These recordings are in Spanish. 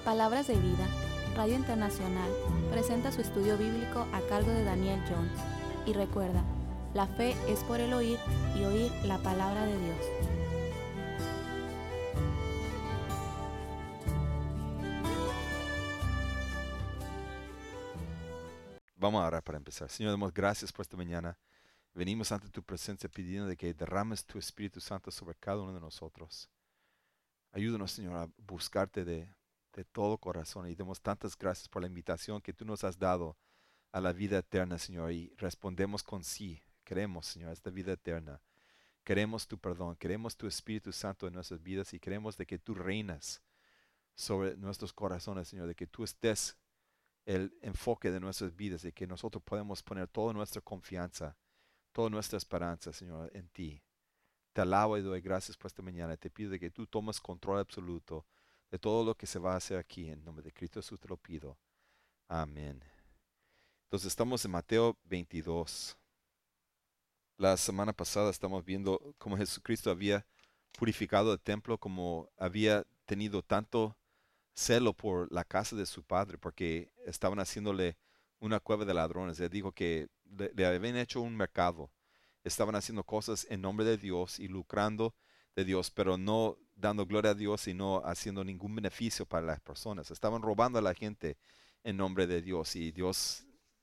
Palabras de Vida, Radio Internacional, presenta su estudio bíblico a cargo de Daniel Jones. Y recuerda, la fe es por el oír y oír la palabra de Dios. Vamos a orar para empezar. Señor, damos gracias por esta mañana. Venimos ante tu presencia pidiendo de que derrames tu Espíritu Santo sobre cada uno de nosotros. Ayúdanos, Señor, a buscarte de todo corazón y demos tantas gracias por la invitación que tú nos has dado a la vida eterna, Señor, y respondemos con sí. Queremos, Señor, esta vida eterna. Queremos tu perdón, queremos tu Espíritu Santo en nuestras vidas y queremos de que tú reinas sobre nuestros corazones, Señor, de que tú estés el enfoque de nuestras vidas y que nosotros podemos poner toda nuestra confianza, toda nuestra esperanza, Señor, en ti. Te alabo y doy gracias por esta mañana. Te pido de que tú tomes control absoluto de todo lo que se va a hacer aquí. En nombre de Cristo Jesús te lo pido. Amén. Entonces estamos en Mateo 22. La semana pasada estamos viendo cómo Jesucristo había purificado el templo, como había tenido tanto celo por la casa de su padre, porque estaban haciéndole una cueva de ladrones. Él dijo que le habían hecho un mercado. Estaban haciendo cosas en nombre de Dios y lucrando de Dios, pero no dando gloria a Dios, sino haciendo ningún beneficio para las personas. Estaban robando a la gente en nombre de Dios y Dios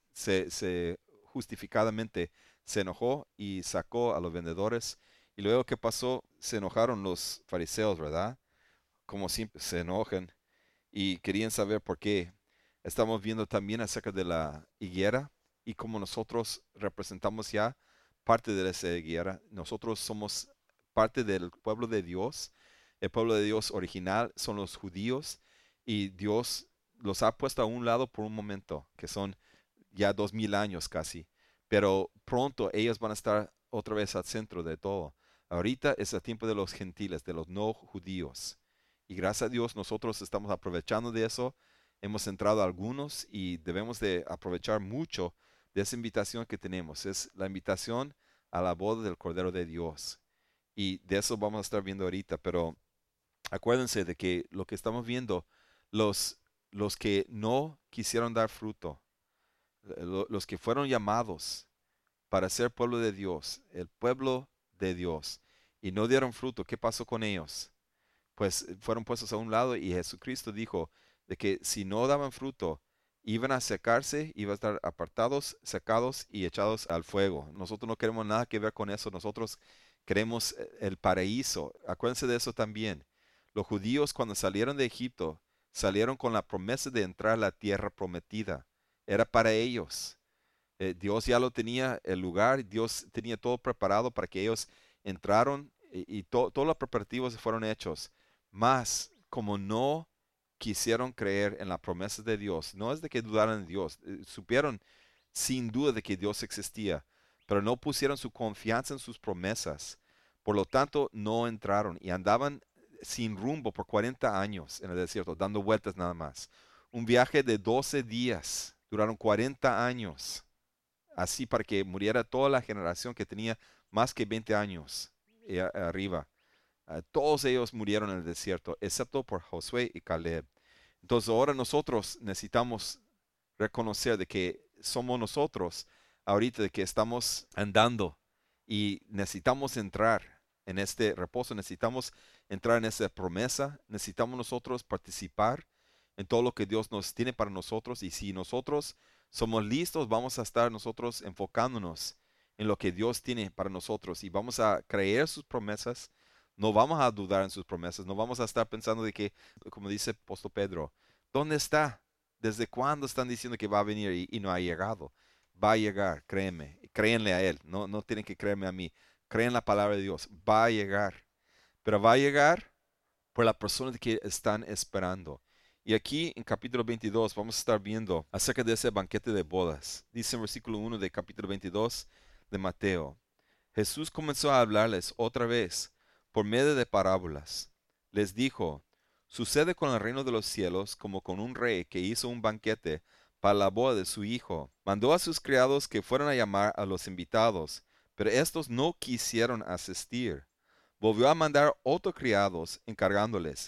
se justificadamente se enojó y sacó a los vendedores. Y luego, ¿qué pasó? Se enojaron los fariseos, ¿verdad? Como siempre se enojan y querían saber por qué. Estamos viendo también acerca de la higuera y cómo nosotros representamos ya parte de esa higuera. Nosotros somos parte del pueblo de Dios. El pueblo de Dios original son los judíos y Dios los ha puesto a un lado por un momento, que son ya 2000 años casi. Pero pronto ellos van a estar otra vez al centro de todo. Ahorita es el tiempo de los gentiles, de los no judíos. Y gracias a Dios nosotros estamos aprovechando de eso. Hemos entrado a algunos y debemos de aprovechar mucho de esa invitación que tenemos. Es la invitación a la boda del Cordero de Dios. Y de eso vamos a estar viendo ahorita. Pero acuérdense de que lo que estamos viendo, los que no quisieron dar fruto, los que fueron llamados para ser pueblo de Dios, el pueblo de Dios, y no dieron fruto, ¿qué pasó con ellos? Pues fueron puestos a un lado y Jesucristo dijo de que si no daban fruto, iban a secarse, iban a estar apartados, secados y echados al fuego. Nosotros no queremos nada que ver con eso, nosotros queremos el paraíso. Acuérdense de eso también. Los judíos cuando salieron de Egipto, salieron con la promesa de entrar a la tierra prometida. Era para ellos. Dios ya lo tenía el lugar, Dios tenía todo preparado para que ellos entraron y todos los preparativos fueron hechos. Mas, como no quisieron creer en la promesa de Dios, no es de que dudaran en Dios, supieron sin duda de que Dios existía, pero no pusieron su confianza en sus promesas. Por lo tanto, no entraron y andaban sin rumbo por 40 años en el desierto, dando vueltas nada más. Un viaje de 12 días, duraron 40 años así para que muriera toda la generación que tenía más que 20 años arriba. Todos ellos murieron en el desierto, excepto por Josué y Caleb. Entonces ahora nosotros necesitamos reconocer de que somos nosotros ahorita de que estamos andando y necesitamos entrar en este reposo, necesitamos entrar en esa promesa, necesitamos nosotros participar en todo lo que Dios nos tiene para nosotros y si nosotros somos listos, vamos a estar nosotros enfocándonos en lo que Dios tiene para nosotros y vamos a creer sus promesas, no vamos a dudar en sus promesas, no vamos a estar pensando de que, como dice el apóstol Pedro, ¿dónde está? ¿Desde cuándo están diciendo que va a venir y no ha llegado? Va a llegar, créeme, créenle a Él, no tienen que creerme a mí, creen la palabra de Dios, va a llegar, pero va a llegar por las personas que están esperando. Y aquí en capítulo 22 vamos a estar viendo acerca de ese banquete de bodas. Dice en versículo 1 de capítulo 22 de Mateo. Jesús comenzó a hablarles otra vez por medio de parábolas. Les dijo, sucede con el reino de los cielos como con un rey que hizo un banquete para la boda de su hijo. Mandó a sus criados que fueran a llamar a los invitados, pero estos no quisieron asistir. Volvió a mandar otros criados encargándoles,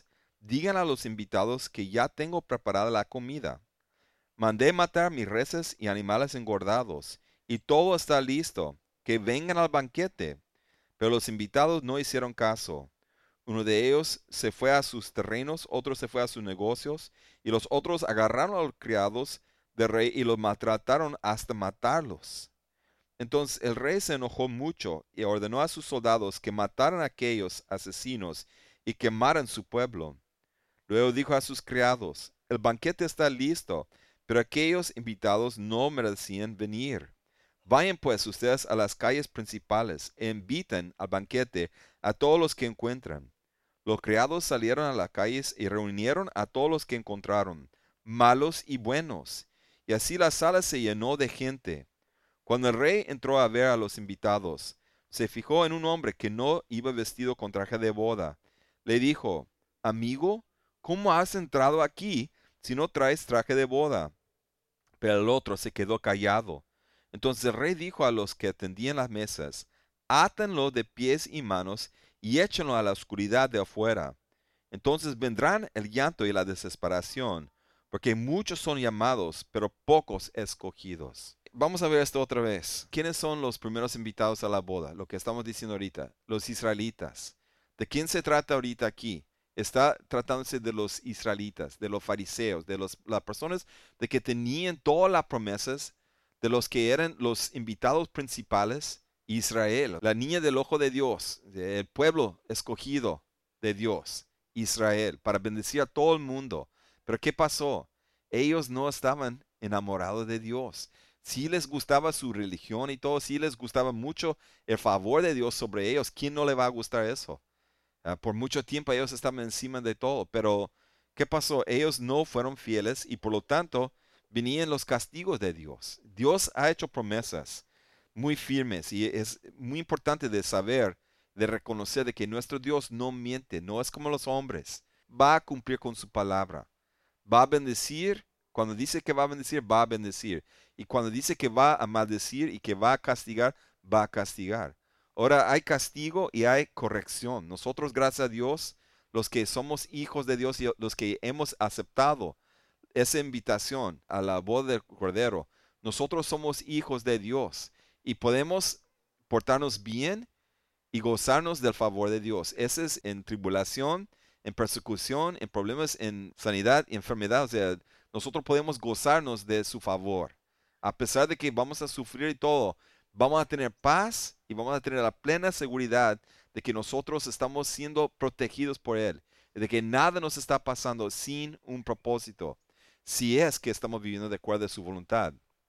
digan a los invitados que ya tengo preparada la comida. Mandé matar mis reses y animales engordados, y todo está listo, que vengan al banquete. Pero los invitados no hicieron caso. Uno de ellos se fue a sus terrenos, otro se fue a sus negocios, y los otros agarraron a los criados del rey y los maltrataron hasta matarlos. Entonces el rey se enojó mucho y ordenó a sus soldados que mataran a aquellos asesinos y quemaran su pueblo. Luego dijo a sus criados: el banquete está listo, pero aquellos invitados no merecían venir. Vayan pues ustedes a las calles principales e inviten al banquete a todos los que encuentran. Los criados salieron a las calles y reunieron a todos los que encontraron, malos y buenos, y así la sala se llenó de gente. Cuando el rey entró a ver a los invitados, se fijó en un hombre que no iba vestido con traje de boda. Le dijo: amigo, ¿cómo has entrado aquí si no traes traje de boda? Pero el otro se quedó callado. Entonces el rey dijo a los que atendían las mesas: átanlo de pies y manos y échenlo a la oscuridad de afuera. Entonces vendrán el llanto y la desesperación, porque muchos son llamados, pero pocos escogidos. Vamos a ver esto otra vez. ¿Quiénes son los primeros invitados a la boda? Lo que estamos diciendo ahorita, los israelitas. ¿De quién se trata ahorita aquí? Está tratándose de los israelitas, de los fariseos, de las personas de que tenían todas las promesas, de los que eran los invitados principales. Israel, la niña del ojo de Dios, el pueblo escogido de Dios, Israel, para bendecir a todo el mundo. Pero ¿qué pasó? Ellos no estaban enamorados de Dios. Sí les gustaba su religión y todo, sí les gustaba mucho el favor de Dios sobre ellos. ¿Quién no le va a gustar eso? Por mucho tiempo ellos estaban encima de todo, pero ¿qué pasó? Ellos no fueron fieles y por lo tanto venían los castigos de Dios. Dios ha hecho promesas muy firmes y es muy importante de saber, de reconocer de que nuestro Dios no miente, no es como los hombres. Va a cumplir con su palabra. Va a bendecir. Cuando dice que va a bendecir, va a bendecir. Y cuando dice que va a maldecir y que va a castigar, va a castigar. Ahora hay castigo y hay corrección. Nosotros, gracias a Dios, los que somos hijos de Dios y los que hemos aceptado esa invitación a la boda del Cordero, nosotros somos hijos de Dios y podemos portarnos bien y gozarnos del favor de Dios. Ese es en tribulación, en persecución, en problemas, en sanidad y enfermedad. O sea, nosotros podemos gozarnos de su favor. A pesar de que vamos a sufrir y todo, vamos a tener paz y vamos a tener la plena seguridad de que nosotros estamos siendo protegidos por Él, de que nada nos está pasando sin un propósito, si es que estamos viviendo de acuerdo a su voluntad.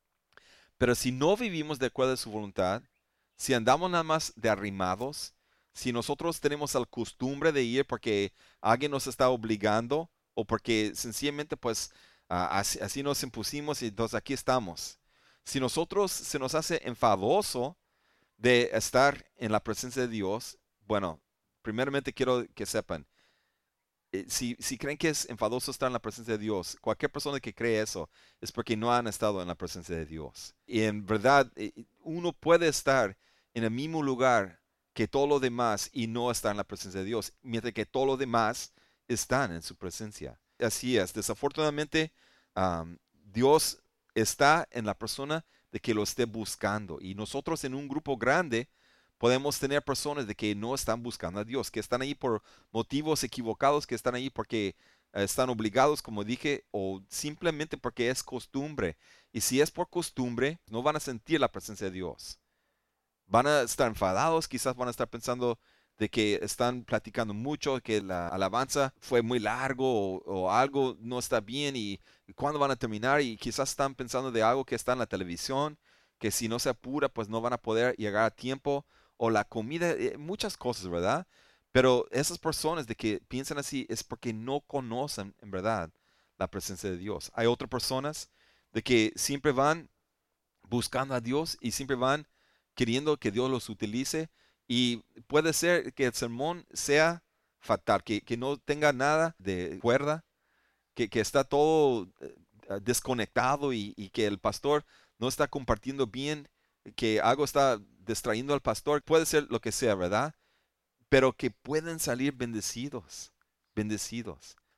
Pero si no vivimos de acuerdo a su voluntad, si andamos nada más de arrimados, si nosotros tenemos la costumbre de ir porque alguien nos está obligando o porque sencillamente pues así nos impusimos y entonces aquí estamos. Si nosotros se nos hace enfadoso de estar en la presencia de Dios, bueno, primeramente quiero que sepan, si creen que es enfadoso estar en la presencia de Dios, cualquier persona que cree eso es porque no han estado en la presencia de Dios. Y en verdad, uno puede estar en el mismo lugar que todo lo demás y no estar en la presencia de Dios, mientras que todo lo demás están en su presencia. Así es, desafortunadamente, Dios está en la persona de que lo esté buscando. Y nosotros en un grupo grande podemos tener personas de que no están buscando a Dios, que están ahí por motivos equivocados, que están ahí porque están obligados, como dije, o simplemente porque es costumbre. Y si es por costumbre, no van a sentir la presencia de Dios. Van a estar enfadados, quizás van a estar pensando de que están platicando mucho, que la alabanza fue muy largo o algo no está bien y cuándo van a terminar y quizás están pensando de algo que está en la televisión, que si no se apura pues no van a poder llegar a tiempo o la comida, muchas cosas, ¿verdad? Pero esas personas de que piensan así es porque no conocen en verdad la presencia de Dios. Hay otras personas de que siempre van buscando a Dios y siempre van queriendo que Dios los utilice y puede ser que el sermón sea fatal, que no tenga nada de cuerda, que está todo desconectado y que el pastor no está compartiendo bien, que algo está distrayendo al pastor, puede ser lo que sea, ¿verdad? Pero que pueden salir bendecidos, bendecidos.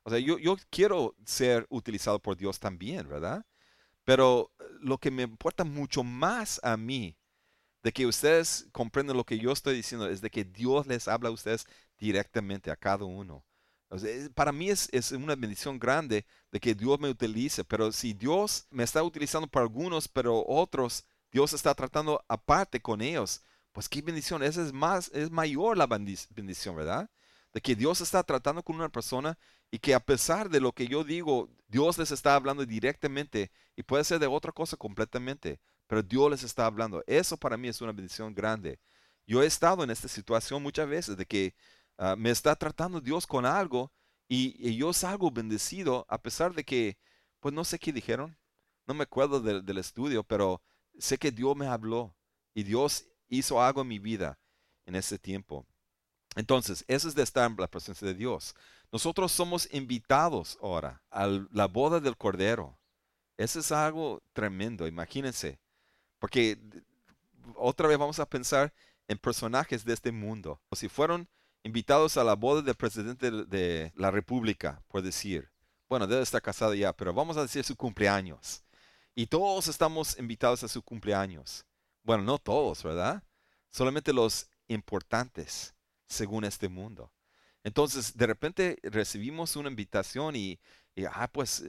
O sea, yo quiero ser utilizado por Dios también, ¿verdad? Pero lo que me importa mucho más a mí de que ustedes comprenden lo que yo estoy diciendo es de que Dios les habla a ustedes directamente a cada uno. O sea, para mí es una bendición grande de que Dios me utilice, pero si Dios me está utilizando para algunos, pero otros, Dios está tratando aparte con ellos, pues qué bendición, esa es más, es mayor la bendición, ¿verdad? De que Dios está tratando con una persona y que a pesar de lo que yo digo, Dios les está hablando directamente y puede ser de otra cosa completamente, pero Dios les está hablando. Eso para mí es una bendición grande. Yo he estado en esta situación muchas veces de que me está tratando Dios con algo y yo salgo bendecido a pesar de que, pues no sé qué dijeron, no me acuerdo del estudio, pero sé que Dios me habló y Dios hizo algo en mi vida en ese tiempo. Entonces, eso es de estar en la presencia de Dios. Nosotros somos invitados ahora a la boda del Cordero. Eso es algo tremendo, imagínense. Porque otra vez vamos a pensar en personajes de este mundo. O si fueron invitados a la boda del presidente de la República, por decir. Bueno, debe estar casado ya, pero vamos a decir su cumpleaños. Y todos estamos invitados a su cumpleaños. Bueno, no todos, ¿verdad? Solamente los importantes, según este mundo. Entonces, de repente recibimos una invitación pues,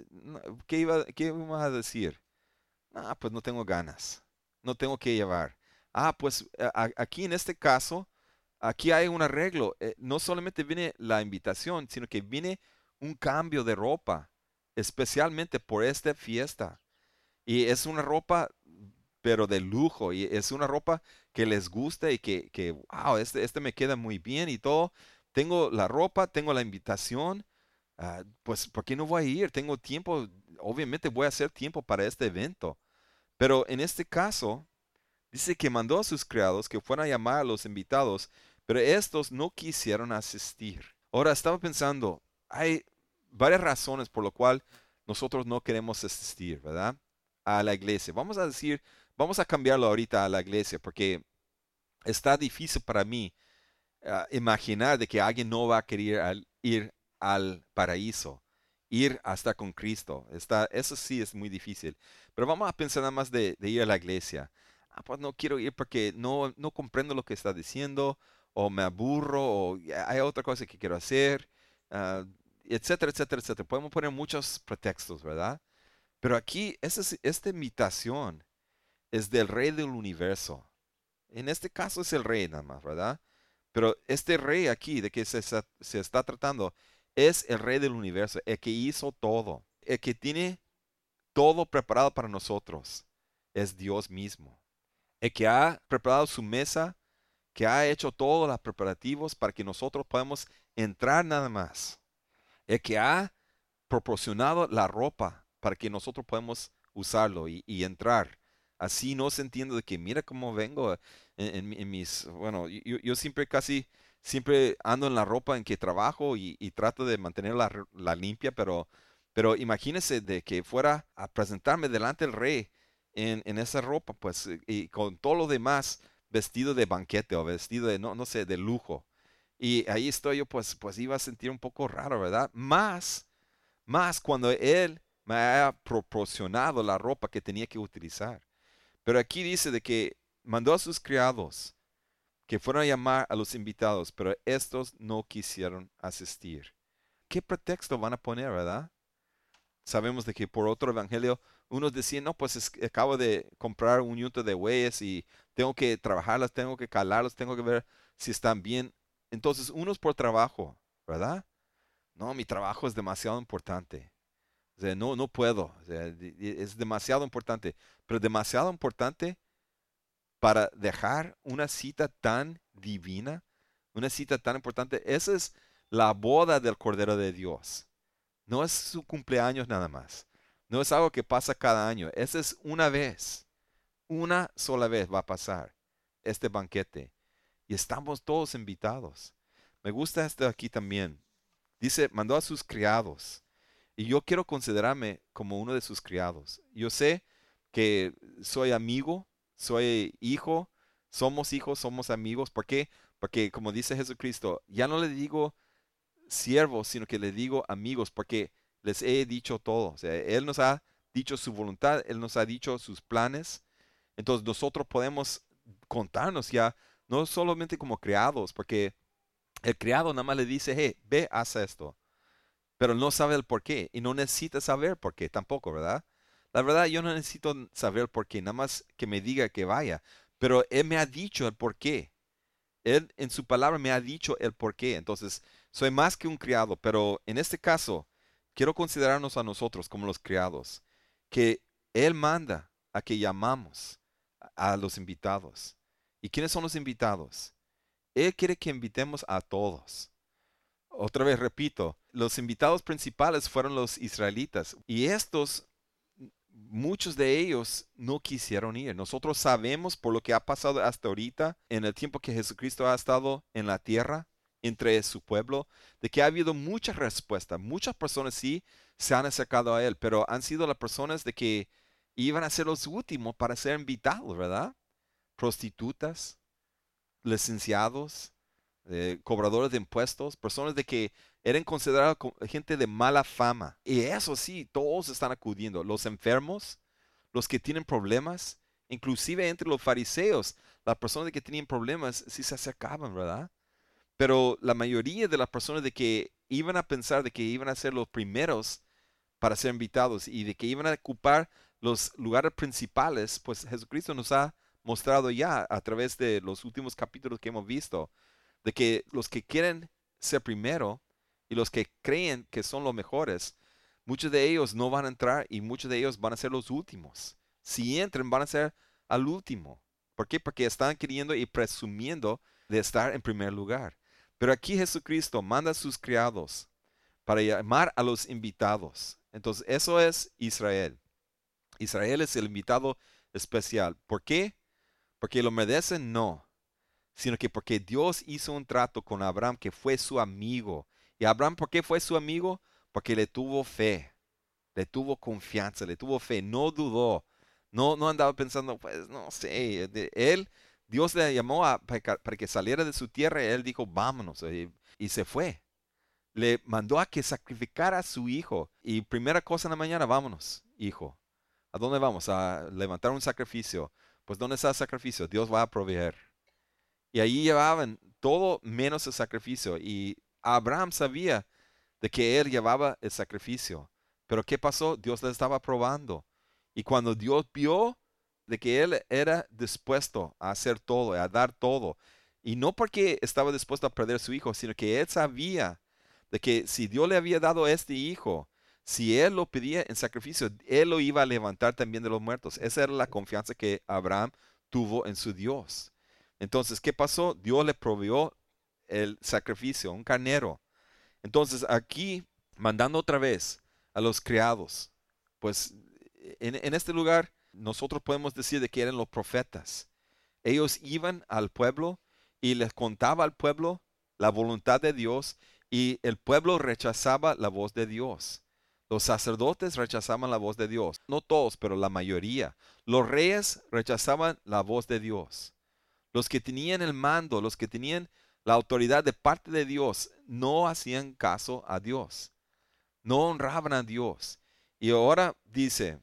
¿qué íbamos a decir? Ah, pues no tengo ganas, no tengo que llevar. Ah, pues aquí en este caso, aquí hay un arreglo. No solamente viene la invitación, sino que viene un cambio de ropa, especialmente por esta fiesta. Y es una ropa, pero de lujo, y es una ropa que les gusta y wow, este me queda muy bien y todo. Tengo la ropa, tengo la invitación. Pues, ¿por qué no voy a ir? Tengo tiempo, obviamente voy a hacer tiempo para este evento. Pero en este caso, dice que mandó a sus criados que fueran a llamar a los invitados, pero estos no quisieron asistir. Ahora estaba pensando, hay varias razones por lo cual nosotros no queremos asistir, ¿verdad? A la iglesia. Vamos a decir, vamos a cambiarlo ahorita a la iglesia, porque está difícil para mí imaginar de que alguien no va a querer ir al paraíso, ir hasta con Cristo. Eso sí es muy difícil. Pero vamos a pensar nada más de ir a la iglesia. Ah, pues no quiero ir porque no comprendo lo que está diciendo, o me aburro, o hay otra cosa que quiero hacer, ah, etcétera, etcétera, etcétera. Podemos poner muchos pretextos, ¿verdad? Pero aquí, esta invitación es del Rey del universo. En este caso es el Rey nada más, ¿verdad? Pero este rey aquí, de que se está tratando, es el rey del universo, el que hizo todo, el que tiene todo preparado para nosotros. Es Dios mismo. El que ha preparado su mesa, que ha hecho todos los preparativos para que nosotros podamos entrar nada más. El que ha proporcionado la ropa para que nosotros podamos usarlo y entrar. Así no se entiende de que mira cómo vengo en mis, bueno, yo siempre siempre ando en la ropa en que trabajo y trato de mantenerla la limpia, pero imagínese de que fuera a presentarme delante del rey en esa ropa, pues, y con todo lo demás vestido de banquete o vestido de, no sé, de lujo. Y ahí estoy yo, pues iba a sentir un poco raro, ¿verdad? Más cuando Él me ha proporcionado la ropa que tenía que utilizar. Pero aquí dice de que mandó a sus criados que fueron a llamar a los invitados, pero estos no quisieron asistir. ¿Qué pretexto van a poner, verdad? Sabemos de que por otro evangelio, unos decían, no, pues acabo de comprar un yunto de bueyes y tengo que trabajarlas, tengo que calarlas, tengo que ver si están bien. Entonces, unos por trabajo, ¿verdad? No, mi trabajo es demasiado importante. O sea, no puedo. O sea, es demasiado importante. Pero demasiado importante para dejar una cita tan divina, una cita tan importante. Esa es la boda del Cordero de Dios. No es su cumpleaños nada más. No es algo que pasa cada año. Esa es una vez. Una sola vez va a pasar este banquete. Y estamos todos invitados. Me gusta esto aquí también. Dice, mandó a sus criados. Y yo quiero considerarme como uno de sus criados. Yo sé que soy amigo, soy hijo, somos hijos, somos amigos. ¿Por qué? Porque como dice Jesucristo, ya no le digo siervos, sino que les digo amigos, porque les he dicho todo. O sea, Él nos ha dicho su voluntad, Él nos ha dicho sus planes. Entonces nosotros podemos contarnos ya, no solamente como criados, porque el criado nada más le dice, hey, ve, haz esto, pero no sabe el por qué y no necesita saber por qué tampoco, ¿verdad? La verdad, yo no necesito saber el por qué, nada más que me diga que vaya, pero Él me ha dicho el por qué. Él en su palabra me ha dicho el por qué. Entonces, soy más que un criado, pero en este caso, quiero considerarnos a nosotros como los criados, que Él manda a que llamamos a los invitados. ¿Y quiénes son los invitados? Él quiere que invitemos a todos. Otra vez repito, los invitados principales fueron los israelitas y estos, muchos de ellos no quisieron ir. Nosotros sabemos por lo que ha pasado hasta ahorita, en el tiempo que Jesucristo ha estado en la tierra, entre su pueblo, de que ha habido mucha respuesta. Muchas personas sí se han acercado a Él, pero han sido las personas de que iban a ser los últimos para ser invitados, ¿verdad? Prostitutas, licenciados, cobradores de impuestos, personas de que eran considerados gente de mala fama. Y eso sí, todos están acudiendo. Los enfermos, los que tienen problemas, inclusive entre los fariseos, las personas que tenían problemas sí se acercaban, ¿verdad? Pero la mayoría de las personas de que iban a pensar de que iban a ser los primeros para ser invitados y de que iban a ocupar los lugares principales, pues Jesucristo nos ha mostrado ya a través de los últimos capítulos que hemos visto, de que los que quieren ser primero y los que creen que son los mejores, muchos de ellos no van a entrar y muchos de ellos van a ser los últimos. Si entran, van a ser al último. ¿Por qué? Porque están queriendo y presumiendo de estar en primer lugar. Pero aquí Jesucristo manda a sus criados para llamar a los invitados. Entonces, eso es Israel. Israel es el invitado especial. ¿Por qué? ¿Porque lo merecen? No, sino que porque Dios hizo un trato con Abraham que fue su amigo. ¿Y Abraham por qué fue su amigo? Porque le tuvo fe, le tuvo confianza, le tuvo fe, no dudó, no andaba pensando, pues no sé, Dios le llamó para que saliera de su tierra y él dijo, vámonos, y se fue. Le mandó a que sacrificara a su hijo. Y primera cosa en la mañana, vámonos, hijo. ¿A dónde vamos? A levantar un sacrificio. Pues ¿dónde está el sacrificio? Dios va a proveer. Y ahí llevaban todo menos el sacrificio. Y Abraham sabía de que él llevaba el sacrificio. Pero ¿qué pasó? Dios le estaba probando. Y cuando Dios vio de que él era dispuesto a hacer todo, a dar todo, y no porque estaba dispuesto a perder a su hijo, sino que él sabía de que si Dios le había dado este hijo, si él lo pedía en sacrificio, él lo iba a levantar también de los muertos. Esa era la confianza que Abraham tuvo en su Dios. Entonces, ¿qué pasó? Dios le proveyó el sacrificio, un carnero. Entonces, aquí, mandando otra vez a los criados, pues en este lugar nosotros podemos decir de que eran los profetas. Ellos iban al pueblo y les contaba al pueblo la voluntad de Dios y el pueblo rechazaba la voz de Dios. Los sacerdotes rechazaban la voz de Dios. No todos, pero la mayoría. Los reyes rechazaban la voz de Dios. Los que tenían el mando, los que tenían la autoridad de parte de Dios, no hacían caso a Dios. No honraban a Dios. Y ahora dice,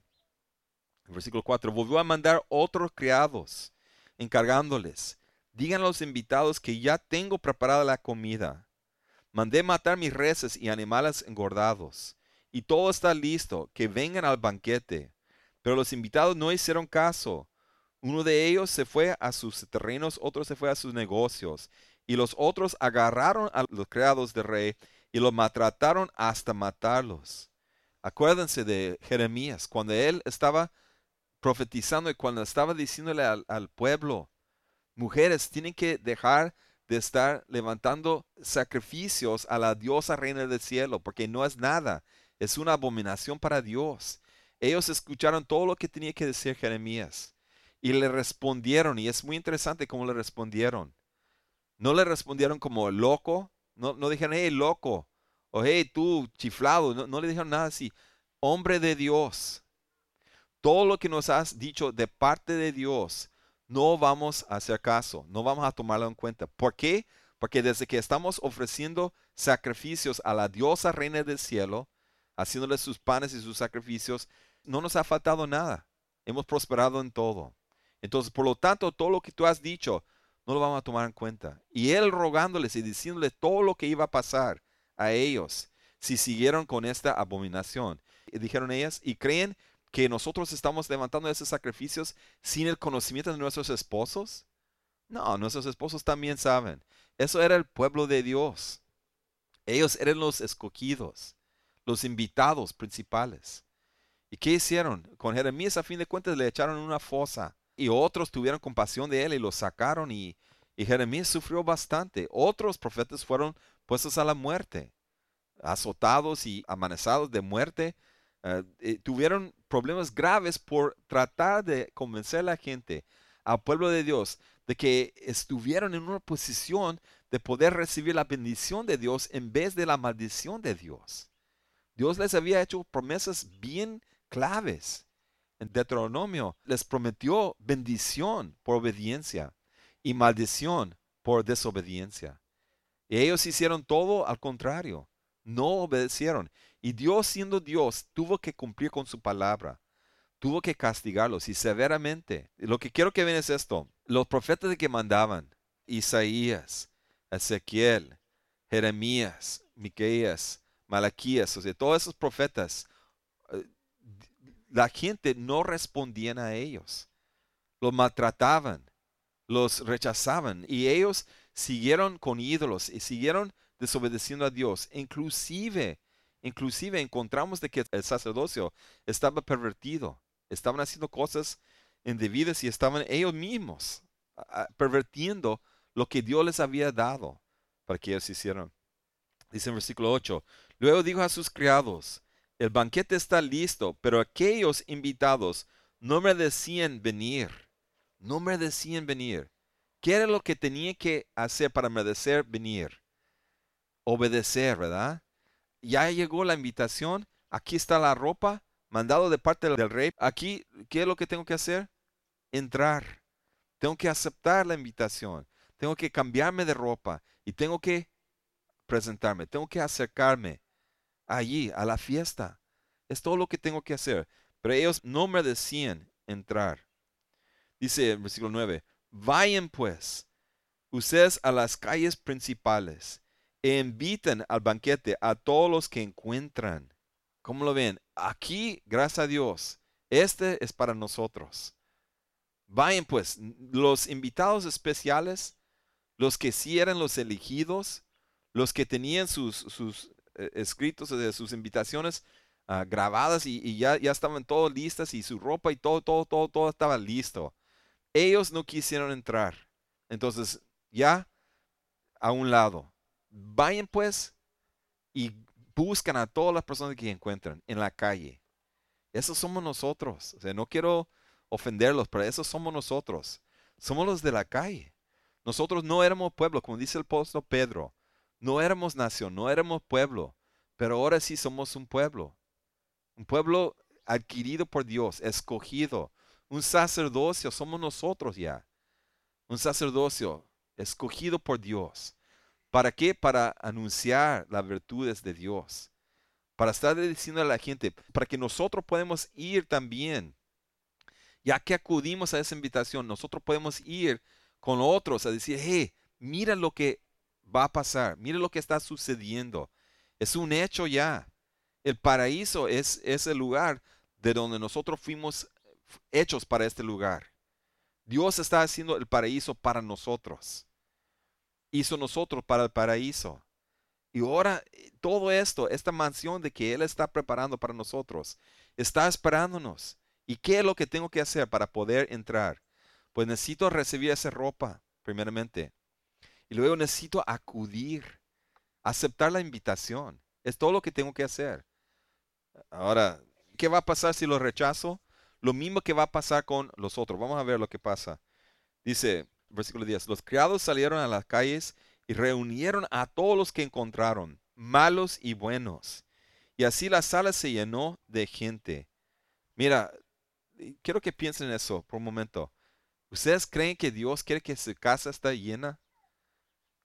en versículo 4, volvió a mandar otros criados, encargándoles, digan a los invitados que ya tengo preparada la comida. Mandé matar mis reses y animales engordados, y todo está listo, que vengan al banquete. Pero los invitados no hicieron caso. Uno de ellos se fue a sus terrenos, otro se fue a sus negocios, y los otros agarraron a los criados del rey y los maltrataron hasta matarlos. Acuérdense de Jeremías, cuando él estaba profetizando y cuando estaba diciéndole al pueblo, mujeres tienen que dejar de estar levantando sacrificios a la diosa reina del cielo, porque no es nada, es una abominación para Dios. Ellos escucharon todo lo que tenía que decir Jeremías y le respondieron, y es muy interesante cómo le respondieron. No le respondieron como loco, no dijeron, hey loco, o hey tú chiflado, no le dijeron nada así. Hombre de Dios, todo lo que nos has dicho de parte de Dios, no vamos a hacer caso, no vamos a tomarlo en cuenta. ¿Por qué? Porque desde que estamos ofreciendo sacrificios a la diosa reina del cielo, haciéndole sus panes y sus sacrificios, no nos ha faltado nada. Hemos prosperado en todo. Entonces, por lo tanto, todo lo que tú has dicho, no lo vamos a tomar en cuenta. Y él rogándoles y diciéndoles todo lo que iba a pasar a ellos si siguieron con esta abominación. Y dijeron ellas, ¿y creen que nosotros estamos levantando esos sacrificios sin el conocimiento de nuestros esposos? No, nuestros esposos también saben. Eso era el pueblo de Dios. Ellos eran los escogidos, los invitados principales. ¿Y qué hicieron? Con Jeremías, a fin de cuentas, le echaron en una fosa. Y otros tuvieron compasión de él y lo sacaron. Y Jeremías sufrió bastante. Otros profetas fueron puestos a la muerte, azotados y amenazados de muerte. Tuvieron problemas graves por tratar de convencer a la gente, al pueblo de Dios, de que estuvieron en una posición de poder recibir la bendición de Dios en vez de la maldición de Dios. Dios les había hecho promesas bien claves. En Deuteronomio les prometió bendición por obediencia y maldición por desobediencia. Y ellos hicieron todo al contrario. No obedecieron. Y Dios, siendo Dios, tuvo que cumplir con su palabra. Tuvo que castigarlos y severamente. Lo que quiero que vean es esto. Los profetas que mandaban, Isaías, Ezequiel, Jeremías, Miqueas, Malaquías, o sea, todos esos profetas, eh, la gente no respondían a ellos. Los maltrataban, los rechazaban y ellos siguieron con ídolos y siguieron desobedeciendo a Dios. Inclusive encontramos de que el sacerdocio estaba pervertido. Estaban haciendo cosas indebidas y estaban ellos mismos pervertiendo lo que Dios les había dado para que ellos hicieran. Dice en versículo 8, luego dijo a sus criados, el banquete está listo, pero aquellos invitados no merecían venir. No merecían venir. ¿Qué era lo que tenía que hacer para merecer venir? Obedecer, ¿verdad? Ya llegó la invitación, aquí está la ropa, mandado de parte del rey. Aquí, ¿qué es lo que tengo que hacer? Entrar. Tengo que aceptar la invitación. Tengo que cambiarme de ropa y tengo que presentarme. Tengo que acercarme allí a la fiesta. Es todo lo que tengo que hacer. Pero ellos no merecían entrar. Dice el versículo 9, vayan pues ustedes a las calles principales e inviten al banquete a todos los que encuentran. ¿Cómo lo ven? Aquí, gracias a Dios, este es para nosotros. Vayan pues, los invitados especiales, los que sí eran los elegidos, los que tenían sus escritos de sus invitaciones grabadas y ya estaban todos listas y su ropa y todo estaba listo. Ellos no quisieron entrar. Entonces, ya a un lado. Vayan pues y buscan a todas las personas que encuentran en la calle. Esos somos nosotros. O sea, no quiero ofenderlos, pero esos somos nosotros. Somos los de la calle. Nosotros no éramos pueblo, como dice el apóstol Pedro. No éramos nación, no éramos pueblo, pero ahora sí somos un pueblo. Un pueblo adquirido por Dios, escogido. Un sacerdocio, somos nosotros ya. Un sacerdocio escogido por Dios. ¿Para qué? Para anunciar las virtudes de Dios. Para estar diciendo a la gente, para que nosotros podamos ir también. Ya que acudimos a esa invitación, nosotros podemos ir con otros a decir, hey, mira lo que va a pasar, mira lo que está sucediendo. Es un hecho ya. El paraíso es el lugar de donde nosotros fuimos hechos para este lugar. Dios está haciendo el paraíso para nosotros. Hizo nosotros para el paraíso. Y ahora todo esto, esta mansión de que Él está preparando para nosotros, está esperándonos. ¿Y qué es lo que tengo que hacer para poder entrar? Pues necesito recibir esa ropa, primeramente. Y luego necesito acudir, aceptar la invitación. Es todo lo que tengo que hacer. Ahora, ¿qué va a pasar si lo rechazo? Lo mismo que va a pasar con los otros. Vamos a ver lo que pasa. Dice, versículo 10, los criados salieron a las calles y reunieron a todos los que encontraron, malos y buenos. Y así la sala se llenó de gente. Mira, quiero que piensen en eso por un momento. ¿Ustedes creen que Dios quiere que su casa esté llena?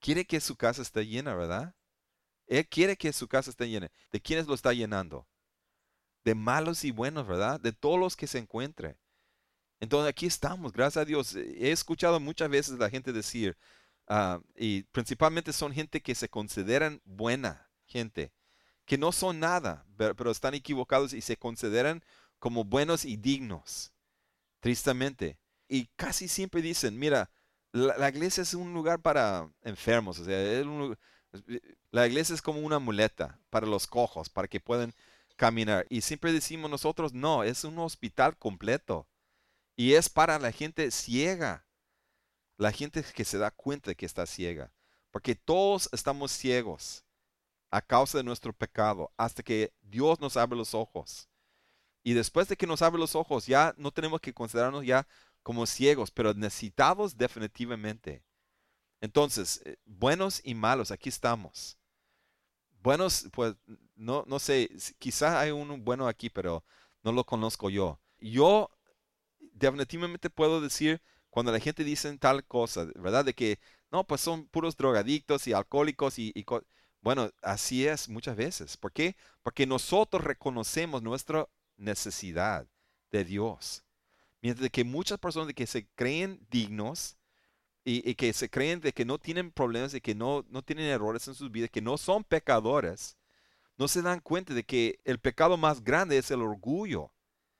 quiere que su casa esté llena, ¿verdad? Él quiere que su casa esté llena. ¿De quiénes lo está llenando? De malos y buenos, ¿verdad? De todos los que se encuentre. Entonces aquí estamos, gracias a Dios. He escuchado muchas veces la gente decir, y principalmente son gente que se consideran buena gente, que no son nada, pero están equivocados y se consideran como buenos y dignos, tristemente. Y casi siempre dicen, mira, la iglesia es un lugar para enfermos, o sea, la iglesia es como una muleta para los cojos, para que puedan caminar. Y siempre decimos nosotros, no, es un hospital completo. Y es para la gente ciega, la gente que se da cuenta de que está ciega. Porque todos estamos ciegos a causa de nuestro pecado, hasta que Dios nos abre los ojos. Y después de que nos abre los ojos, ya no tenemos que considerarnos ya como ciegos, pero necesitados definitivamente. Entonces, buenos y malos, aquí estamos. Buenos, pues, no sé, quizás hay uno bueno aquí, pero no lo conozco yo. Yo definitivamente puedo decir cuando la gente dice tal cosa, ¿verdad? De que, no, pues son puros drogadictos y alcohólicos bueno, así es muchas veces. ¿Por qué? Porque nosotros reconocemos nuestra necesidad de Dios. Mientras que muchas personas de que se creen dignos y que se creen de que no tienen problemas, de que no tienen errores en sus vidas, que no son pecadores, no se dan cuenta de que el pecado más grande es el orgullo.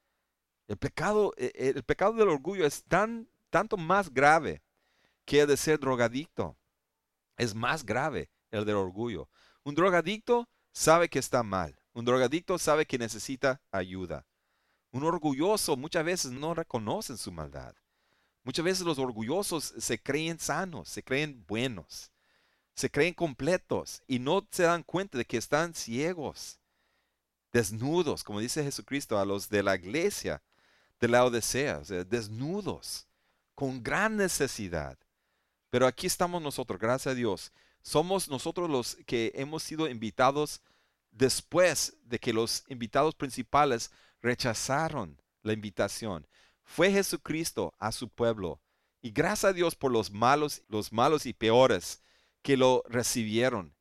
El pecado del orgullo es tanto más grave que el de ser drogadicto. Es más grave el del orgullo. Un drogadicto sabe que está mal. Un drogadicto sabe que necesita ayuda. Un orgulloso muchas veces no reconocen su maldad. Muchas veces los orgullosos se creen sanos, se creen buenos, se creen completos y no se dan cuenta de que están ciegos, desnudos, como dice Jesucristo a los de la iglesia de Laodicea, o sea, desnudos, con gran necesidad. Pero aquí estamos nosotros, gracias a Dios. Somos nosotros los que hemos sido invitados después de que los invitados principales rechazaron la invitación. Fue Jesucristo a su pueblo. Y gracias a Dios por los malos y peores que lo recibieron,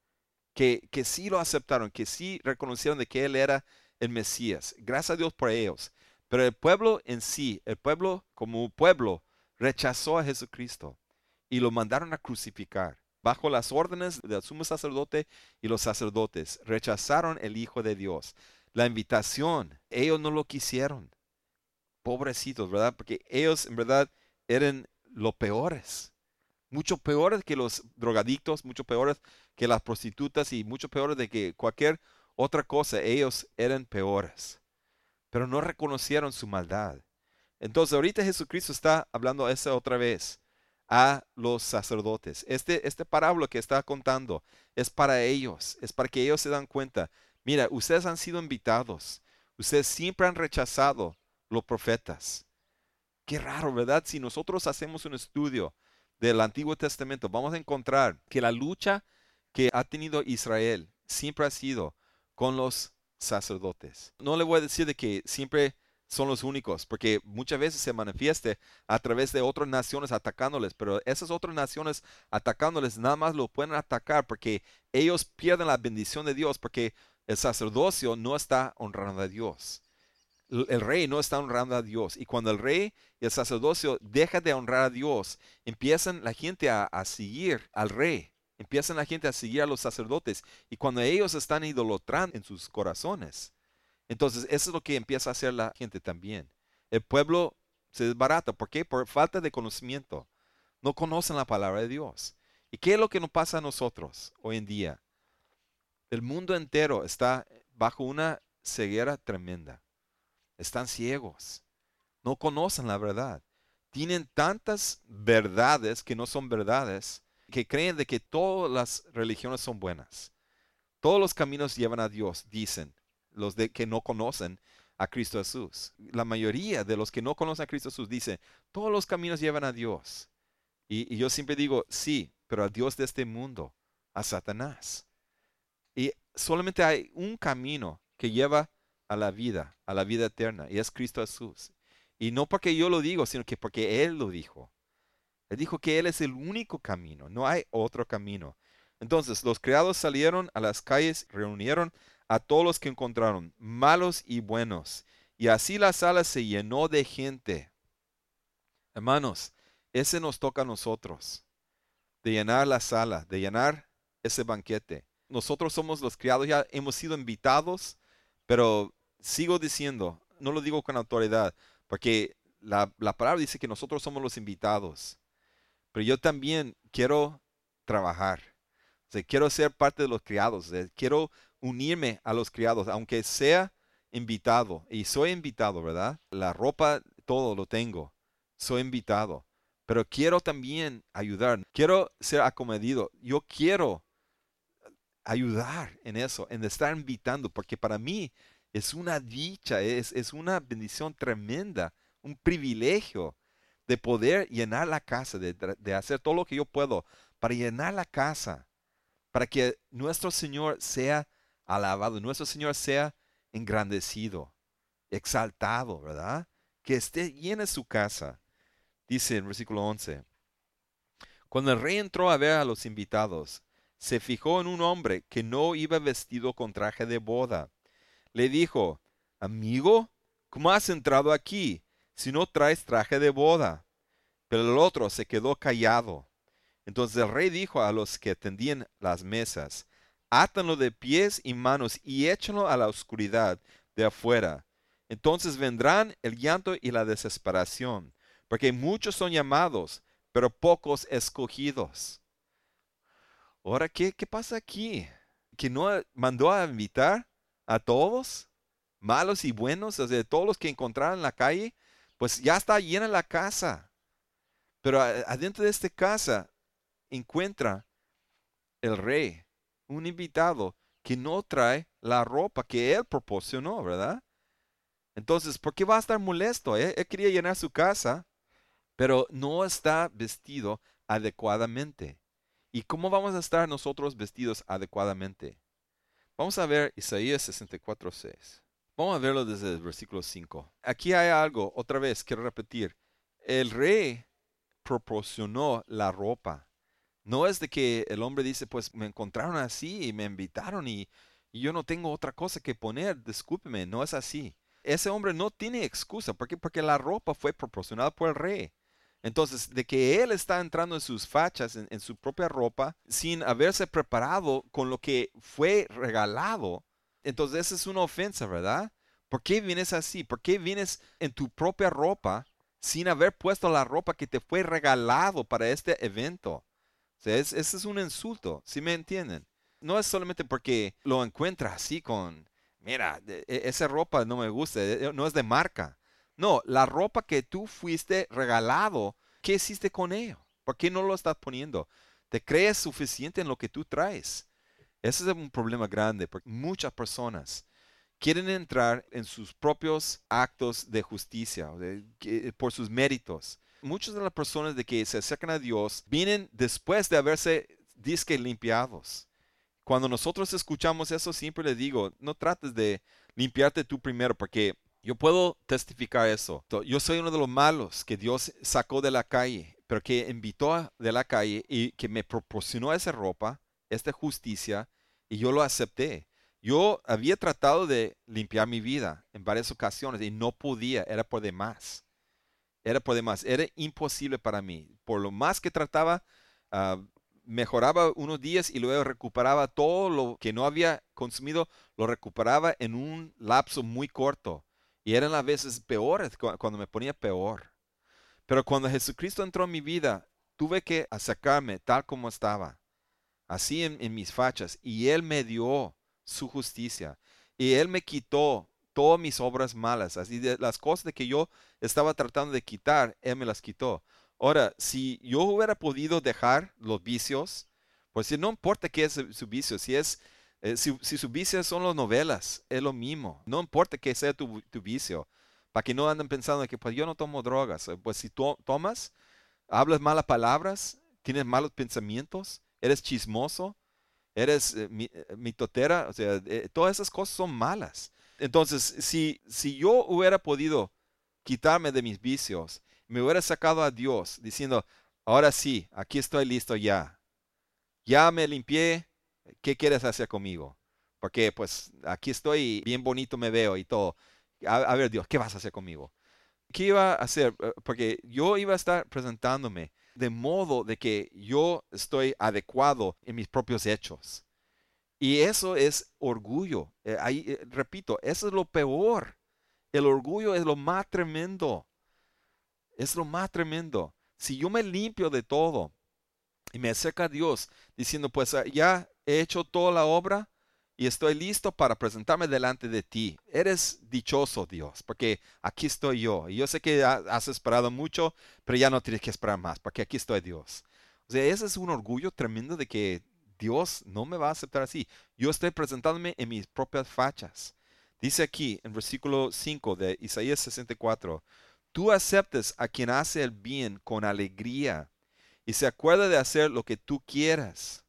que sí lo aceptaron, que sí reconocieron de que Él era el Mesías. Gracias a Dios por ellos. Pero el pueblo en sí, el pueblo como pueblo, rechazó a Jesucristo y lo mandaron a crucificar. Bajo las órdenes del sumo sacerdote y los sacerdotes, rechazaron el Hijo de Dios. La invitación, ellos no lo quisieron. Pobrecitos, ¿verdad? Porque ellos en verdad eran los peores. Mucho peores que los drogadictos, mucho peores que las prostitutas y mucho peores de que cualquier otra cosa. Ellos eran peores. Pero no reconocieron su maldad. Entonces ahorita Jesucristo está hablando esa otra vez a los sacerdotes. Este parábola que está contando es para ellos, es para que ellos se dan cuenta. Mira, ustedes han sido invitados. Ustedes siempre han rechazado los profetas. Qué raro, ¿verdad? Si nosotros hacemos un estudio del Antiguo Testamento, vamos a encontrar que la lucha que ha tenido Israel siempre ha sido con los sacerdotes. No le voy a decir de que siempre son los únicos, porque muchas veces se manifieste a través de otras naciones atacándoles, pero esas otras naciones atacándoles nada más lo pueden atacar porque ellos pierden la bendición de Dios, porque el sacerdocio no está honrando a Dios. El rey no está honrando a Dios. Y cuando el rey y el sacerdocio dejan de honrar a Dios, empiezan la gente a seguir al rey. Empiezan la gente a seguir a los sacerdotes. Y cuando ellos están idolatrando en sus corazones, entonces eso es lo que empieza a hacer la gente también. El pueblo se desbarata. ¿Por qué? Por falta de conocimiento. No conocen la palabra de Dios. ¿Y qué es lo que nos pasa a nosotros hoy en día? El mundo entero está bajo una ceguera tremenda. Están ciegos, no conocen la verdad. Tienen tantas verdades que no son verdades, que creen de que todas las religiones son buenas. Todos los caminos llevan a Dios, dicen los de que no conocen a Cristo Jesús. La mayoría de los que no conocen a Cristo Jesús dicen, todos los caminos llevan a Dios. Y yo siempre digo, sí, pero a Dios de este mundo, a Satanás. Y solamente hay un camino que lleva a la vida eterna, y es Cristo Jesús. Y no porque yo lo digo, sino que porque Él lo dijo. Él dijo que Él es el único camino, no hay otro camino. Entonces los criados salieron a las calles, reunieron a todos los que encontraron, malos y buenos. Y así la sala se llenó de gente. Hermanos, ese nos toca a nosotros, de llenar la sala, de llenar ese banquete. Nosotros somos los criados, ya hemos sido invitados, pero sigo diciendo, no lo digo con autoridad, porque la palabra dice que nosotros somos los invitados, pero yo también quiero trabajar. O sea, quiero ser parte de los criados, quiero unirme a los criados, aunque sea invitado, y soy invitado, ¿verdad? La ropa, todo lo tengo, soy invitado, pero quiero también ayudar, quiero ser acomedido, yo quiero ayudar en eso, en estar invitando, porque para mí es una dicha, es una bendición tremenda, un privilegio de poder llenar la casa, de hacer todo lo que yo puedo para llenar la casa, para que nuestro Señor sea alabado, nuestro Señor sea engrandecido, exaltado, ¿verdad? Que esté llena su casa. Dice en versículo 11. Cuando el rey entró a ver a los invitados, se fijó en un hombre que no iba vestido con traje de boda. Le dijo, amigo, ¿cómo has entrado aquí si no traes traje de boda? Pero el otro se quedó callado. Entonces el rey dijo a los que atendían las mesas, átanlo de pies y manos y échenlo a la oscuridad de afuera. Entonces vendrán el llanto y la desesperación, porque muchos son llamados, pero pocos escogidos. Ahora, ¿qué pasa aquí? ¿Que no mandó a invitar a todos, malos y buenos, o sea, todos los que encontraron en la calle? Pues ya está llena la casa. Pero adentro de esta casa encuentra el rey, un invitado que no trae la ropa que él proporcionó, ¿verdad? Entonces, ¿por qué va a estar molesto? Él quería llenar su casa, pero no está vestido adecuadamente. ¿Y cómo vamos a estar nosotros vestidos adecuadamente? Vamos a ver Isaías 64:6. Vamos a verlo desde el versículo 5. Aquí hay algo, otra vez, quiero repetir. El rey proporcionó la ropa. No es de que el hombre dice, pues me encontraron así y me invitaron y yo no tengo otra cosa que poner, discúlpeme, no es así. Ese hombre no tiene excusa, ¿por qué? Porque la ropa fue proporcionada por el rey. Entonces, de que él está entrando en sus fachas, en su propia ropa, sin haberse preparado con lo que fue regalado, entonces esa es una ofensa, ¿verdad? ¿Por qué vienes así? ¿Por qué vienes en tu propia ropa sin haber puesto la ropa que te fue regalado para este evento? O sea, ese es un insulto, ¿sí me entienden? No es solamente porque lo encuentra así con, mira, esa ropa no me gusta, no es de marca. No, la ropa que tú fuiste regalado, ¿qué hiciste con ello? ¿Por qué no lo estás poniendo? ¿Te crees suficiente en lo que tú traes? Ese es un problema grande porque muchas personas quieren entrar en sus propios actos de justicia, por sus méritos. Muchas de las personas de que se acercan a Dios vienen después de haberse disque limpiados. Cuando nosotros escuchamos eso, siempre le digo, no trates de limpiarte tú primero, porque yo puedo testificar eso. Yo soy uno de los malos que Dios sacó de la calle, pero que invitó de la calle y que me proporcionó esa ropa, esta justicia, y yo lo acepté. Yo había tratado de limpiar mi vida en varias ocasiones y no podía, era por demás. Era por demás, era imposible para mí. Por lo más que trataba, ah, mejoraba unos días y luego recuperaba todo lo que no había consumido, lo recuperaba en un lapso muy corto. Y eran las veces peores cuando me ponía peor. Pero cuando Jesucristo entró en mi vida, tuve que sacarme tal como estaba, así en mis fachas, y Él me dio su justicia. Y Él me quitó todas mis obras malas, así de las cosas de que yo estaba tratando de quitar, Él me las quitó. Ahora, si yo hubiera podido dejar los vicios, pues si no importa qué es su vicio, si su vicio son las novelas, es lo mismo. No importa que sea tu vicio, para que no anden pensando que pues yo no tomo drogas. Pues si tú tomas, hablas malas palabras, tienes malos pensamientos, eres chismoso, eres mitotera, o sea, todas esas cosas son malas. Entonces, si yo hubiera podido quitarme de mis vicios, me hubiera sacado a Dios diciendo, ahora sí, aquí estoy listo ya. Ya me limpié, ¿qué quieres hacer conmigo? Porque pues aquí estoy y bien bonito me veo y todo. A ver, Dios, ¿qué vas a hacer conmigo? ¿Qué iba a hacer? Porque yo iba a estar presentándome de modo de que yo estoy adecuado en mis propios hechos. Y eso es orgullo. Repito, eso es lo peor. El orgullo es lo más tremendo. Es lo más tremendo. Si yo me limpio de todo y me acerco a Dios diciendo, pues ya he hecho toda la obra y estoy listo para presentarme delante de ti. Eres dichoso, Dios, porque aquí estoy yo. Y yo sé que has esperado mucho, pero ya no tienes que esperar más, porque aquí estoy, Dios. O sea, ese es un orgullo tremendo de que Dios no me va a aceptar así. Yo estoy presentándome en mis propias fachas. Dice aquí en versículo 5 de Isaías 64, tú aceptas a quien hace el bien con alegría y se acuerda de hacer lo que tú quieras.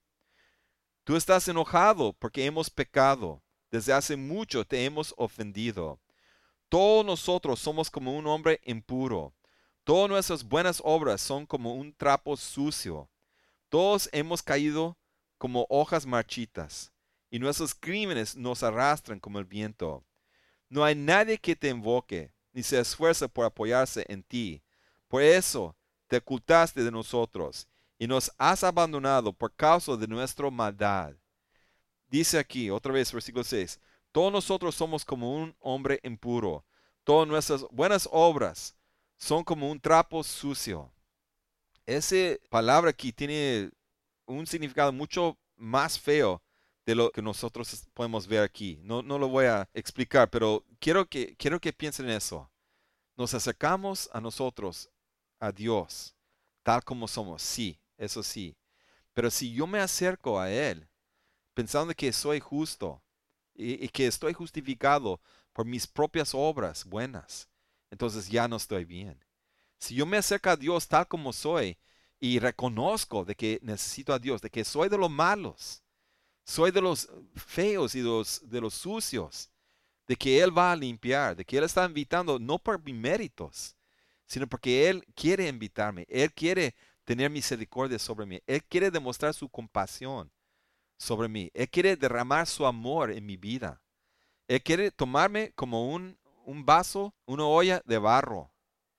Tú estás enojado porque hemos pecado. Desde hace mucho te hemos ofendido. Todos nosotros somos como un hombre impuro. Todas nuestras buenas obras son como un trapo sucio. Todos hemos caído como hojas marchitas, y nuestros crímenes nos arrastran como el viento. No hay nadie que te invoque, ni se esfuerce por apoyarse en ti. Por eso te ocultaste de nosotros y nos has abandonado por causa de nuestra maldad. Dice aquí, otra vez, versículo 6, todos nosotros somos como un hombre impuro. Todas nuestras buenas obras son como un trapo sucio. Esa palabra aquí tiene un significado mucho más feo de lo que nosotros podemos ver aquí. No, no lo voy a explicar, pero quiero que piensen en eso. Nos acercamos a nosotros, a Dios, tal como somos, sí, eso sí. Pero si yo me acerco a Él pensando que soy justo y que estoy justificado por mis propias obras buenas, entonces ya no estoy bien. Si yo me acerco a Dios tal como soy y reconozco de que necesito a Dios, de que soy de los malos, soy de los feos y de los sucios, de que Él va a limpiar, de que Él está invitando no por mis méritos, sino porque Él quiere invitarme, Él quiere tener misericordia sobre mí, Él quiere demostrar su compasión sobre mí, Él quiere derramar su amor en mi vida, Él quiere tomarme como un vaso, una olla de barro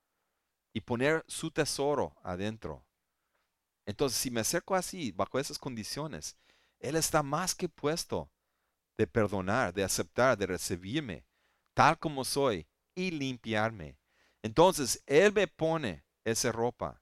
y poner su tesoro adentro. Entonces, si me acerco así, bajo esas condiciones, Él está más que puesto de perdonar, de aceptar, de recibirme, tal como soy, y limpiarme. Entonces, Él me pone esa ropa.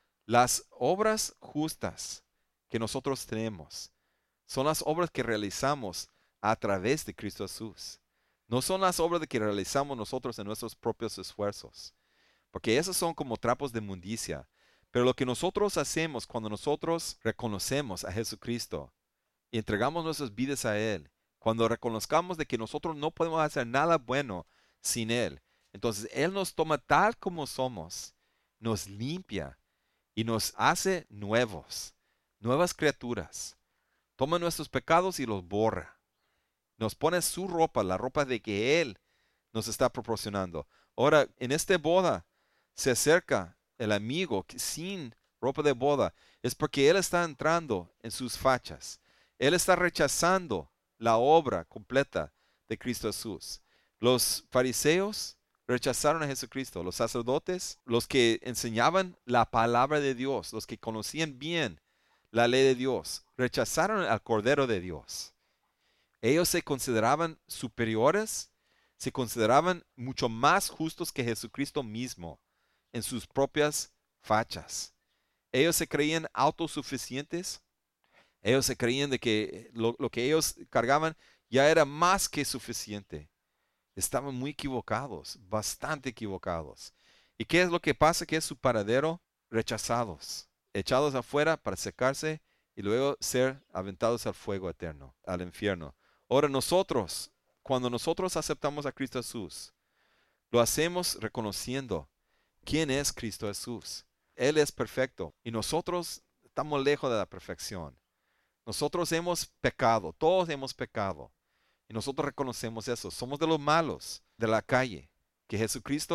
Las obras justas que nosotros tenemos son las obras que realizamos a través de Cristo Jesús. No son las obras que realizamos nosotros en nuestros propios esfuerzos, porque esos son como trapos de inmundicia. Pero lo que nosotros hacemos cuando nosotros reconocemos a Jesucristo y entregamos nuestras vidas a Él, cuando reconozcamos de que nosotros no podemos hacer nada bueno sin Él, entonces Él nos toma tal como somos, nos limpia y nos hace nuevos, nuevas criaturas. Toma nuestros pecados y los borra. Nos pone su ropa, la ropa de que Él nos está proporcionando. Ahora, en esta boda se acerca el amigo sin ropa de boda. Es porque Él está entrando en sus fachas. Él está rechazando la obra completa de Cristo Jesús. Los fariseos rechazaron a Jesucristo. Los sacerdotes, los que enseñaban la palabra de Dios, los que conocían bien la ley de Dios, rechazaron al Cordero de Dios. Ellos se consideraban superiores, se consideraban mucho más justos que Jesucristo mismo en sus propias fachas. Ellos se creían autosuficientes. Ellos se creían de que lo que ellos cargaban ya era más que suficiente. Estaban muy equivocados, bastante equivocados. ¿Y qué es lo que pasa? Que es su paradero, rechazados, echados afuera para secarse y luego ser aventados al fuego eterno, al infierno. Ahora nosotros, cuando nosotros aceptamos a Cristo Jesús, lo hacemos reconociendo quién es Cristo Jesús. Él es perfecto y nosotros estamos lejos de la perfección. Nosotros hemos pecado, todos hemos pecado. Y nosotros reconocemos eso. Somos de los malos de la calle, que Jesucristo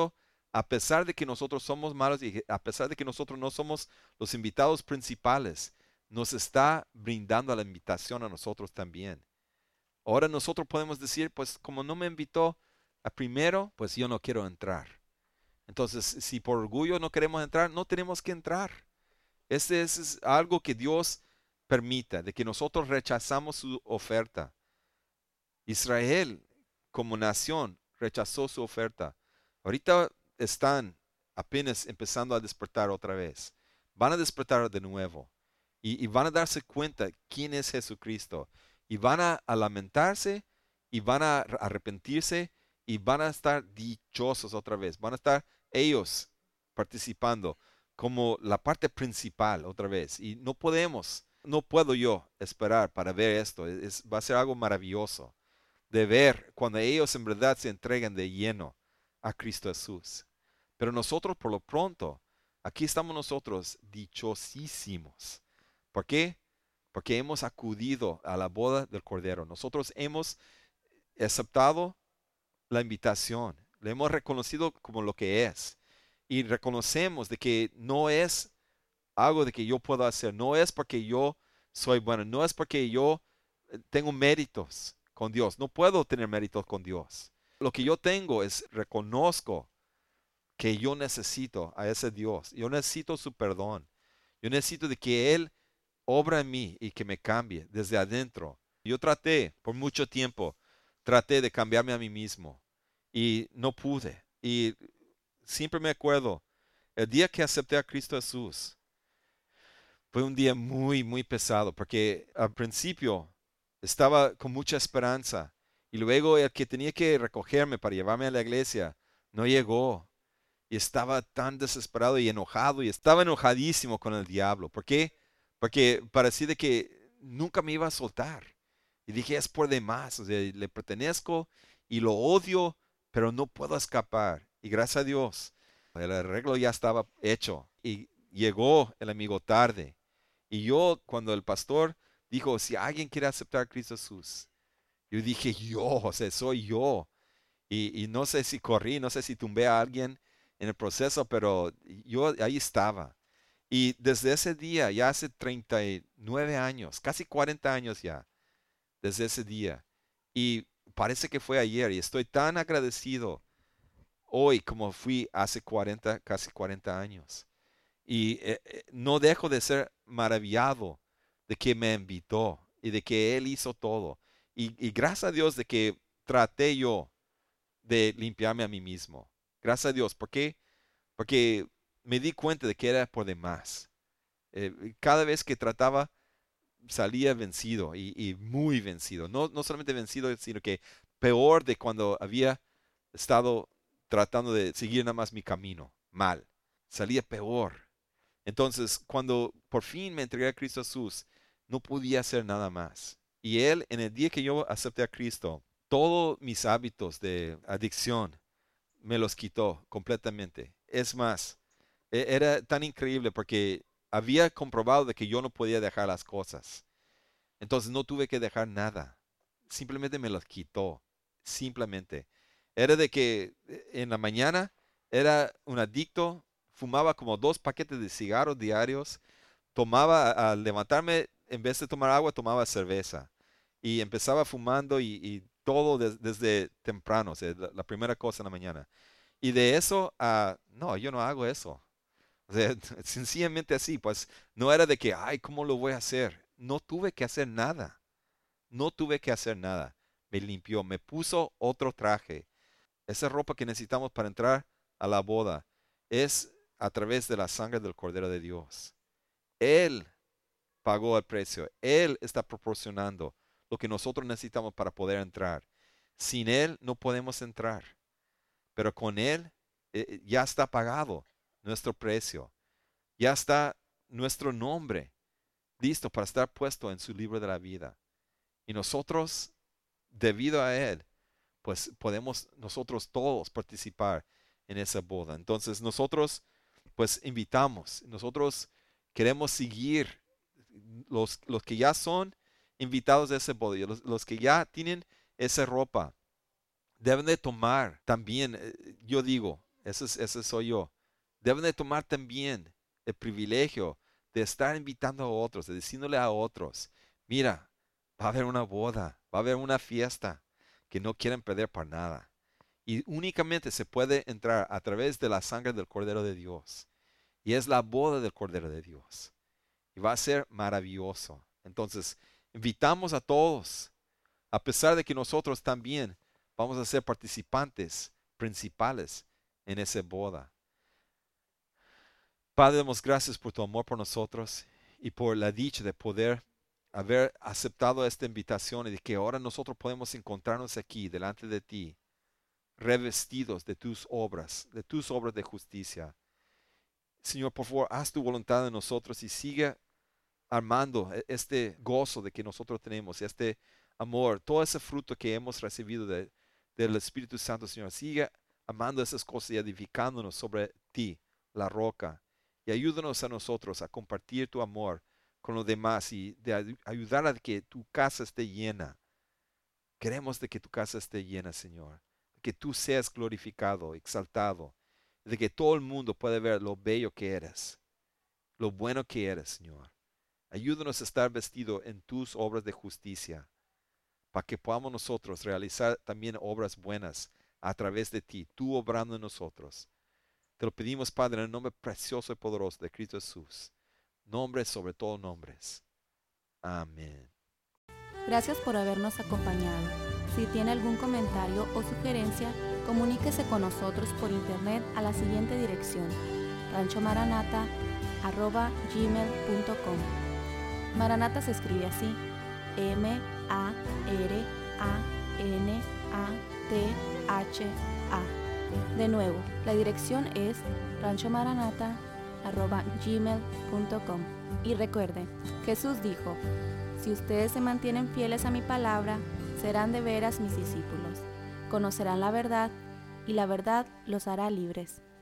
a pesar de que nosotros somos malos y a pesar de que nosotros no somos los invitados principales, nos está brindando la invitación a nosotros también. Ahora nosotros podemos decir, pues como no me invitó a primero, pues yo no quiero entrar. Entonces, si por orgullo no queremos entrar, no tenemos que entrar. Este es algo que Dios permita, de que nosotros rechazamos su oferta. Israel, como nación, rechazó su oferta. Ahorita están apenas empezando a despertar otra vez. Van a despertar de nuevo y van a darse cuenta quién es Jesucristo. Y van a lamentarse y van a arrepentirse y van a estar dichosos otra vez. Van a estar ellos participando como la parte principal otra vez. Y no puedo yo esperar para ver esto. Va a ser algo maravilloso de ver cuando ellos en verdad se entregan de lleno a Cristo Jesús. Pero nosotros por lo pronto, aquí estamos nosotros dichosísimos. ¿Por qué? Porque hemos acudido a la boda del Cordero. Nosotros hemos aceptado la invitación. Le hemos reconocido como lo que es. Y reconocemos de que no es algo de que yo puedo hacer. No es porque yo soy bueno. No es porque yo tengo méritos con Dios. No puedo tener méritos con Dios. Lo que yo tengo es reconozco que yo necesito a ese Dios. Yo necesito su perdón. Yo necesito de que Él obra en mí y que me cambie desde adentro. Yo traté por mucho tiempo, traté de cambiarme a mí mismo y no pude. Y siempre me acuerdo, el día que acepté a Cristo Jesús, fue un día muy, muy pesado porque al principio estaba con mucha esperanza y luego el que tenía que recogerme para llevarme a la iglesia no llegó y estaba tan desesperado y enojado y estaba enojadísimo con el diablo. ¿Por qué? Porque parecía de que nunca me iba a soltar. Y dije, es por demás, o sea, le pertenezco y lo odio, pero no puedo escapar. Y gracias a Dios, el arreglo ya estaba hecho y llegó el amigo tarde. Y yo, cuando el pastor dijo, si alguien quiere aceptar a Cristo Jesús, yo dije, yo, o sea, soy yo. Y no sé si corrí, no sé si tumbé a alguien en el proceso, pero yo ahí estaba. Y desde ese día, ya hace 39 años, casi 40 años ya, desde ese día. Y parece que fue ayer y estoy tan agradecido hoy como fui hace 40, casi 40 años. Y no dejo de ser maravillado de que me invitó y de que Él hizo todo. Y gracias a Dios de que traté yo de limpiarme a mí mismo. Gracias a Dios. ¿Por qué? Porque me di cuenta de que era por demás. Cada vez que trataba, salía vencido y muy vencido. No, no solamente vencido, sino que peor de cuando había estado tratando de seguir nada más mi camino mal. Salía peor. Entonces, cuando por fin me entregué a Cristo Jesús, no podía hacer nada más. Y Él, en el día que yo acepté a Cristo, todos mis hábitos de adicción me los quitó completamente. Es más, era tan increíble porque había comprobado de que yo no podía dejar las cosas. Entonces no tuve que dejar nada. Simplemente me los quitó. Simplemente. Era de que en la mañana era un adicto, fumaba como 2 paquetes de cigarros diarios, tomaba, al levantarme, en vez de tomar agua, tomaba cerveza. Y empezaba fumando y todo desde temprano, o sea, la primera cosa en la mañana. Y de eso a, no, yo no hago eso. O sea, sencillamente así, pues no era de que, ay, ¿cómo lo voy a hacer? No tuve que hacer nada. No tuve que hacer nada. Me limpió, me puso otro traje. Esa ropa que necesitamos para entrar a la boda es a través de la sangre del Cordero de Dios. Él pagó el precio. Él está proporcionando lo que nosotros necesitamos para poder entrar. Sin Él no podemos entrar, pero con Él ya está pagado nuestro precio. Ya está nuestro nombre listo para estar puesto en su libro de la vida. Y nosotros, debido a Él, pues podemos nosotros todos participar en esa boda. Entonces nosotros pues invitamos, nosotros queremos seguir los que ya son invitados a esa boda, y los que ya tienen esa ropa, deben de tomar también, yo digo, Ese soy yo. Deben de tomar también el privilegio de estar invitando a otros, de diciéndole a otros, mira, va a haber una boda, va a haber una fiesta que no quieren perder para nada. Y únicamente se puede entrar a través de la sangre del Cordero de Dios. Y es la boda del Cordero de Dios. Y va a ser maravilloso. Entonces, invitamos a todos, a pesar de que nosotros también vamos a ser participantes principales en esa boda. Padre, damos gracias por tu amor por nosotros y por la dicha de poder haber aceptado esta invitación y de que ahora nosotros podemos encontrarnos aquí delante de ti, revestidos de tus obras de justicia. Señor, por favor, haz tu voluntad en nosotros y sigue armando este gozo de que nosotros tenemos, este amor, todo ese fruto que hemos recibido del Espíritu Santo, Señor. Sigue amando esas cosas y edificándonos sobre ti, la roca. Y ayúdanos a nosotros a compartir tu amor con los demás y de ayudar a que tu casa esté llena. Queremos de que tu casa esté llena, Señor. Que tú seas glorificado, exaltado. De que todo el mundo pueda ver lo bello que eres, lo bueno que eres, Señor. Ayúdanos a estar vestidos en tus obras de justicia, para que podamos nosotros realizar también obras buenas a través de ti, tú obrando en nosotros. Te lo pedimos, Padre, en el nombre precioso y poderoso de Cristo Jesús. Nombre sobre todos nombres. Amén. Gracias por habernos acompañado. Si tiene algún comentario o sugerencia, comuníquese con nosotros por internet a la siguiente dirección: ranchomaranata@gmail.com. Maranata se escribe así: MARANATHA. De nuevo, la dirección es ranchomaranata@gmail.com. Y recuerden, Jesús dijo: si ustedes se mantienen fieles a mi palabra, serán de veras mis discípulos. Conocerán la verdad y la verdad los hará libres.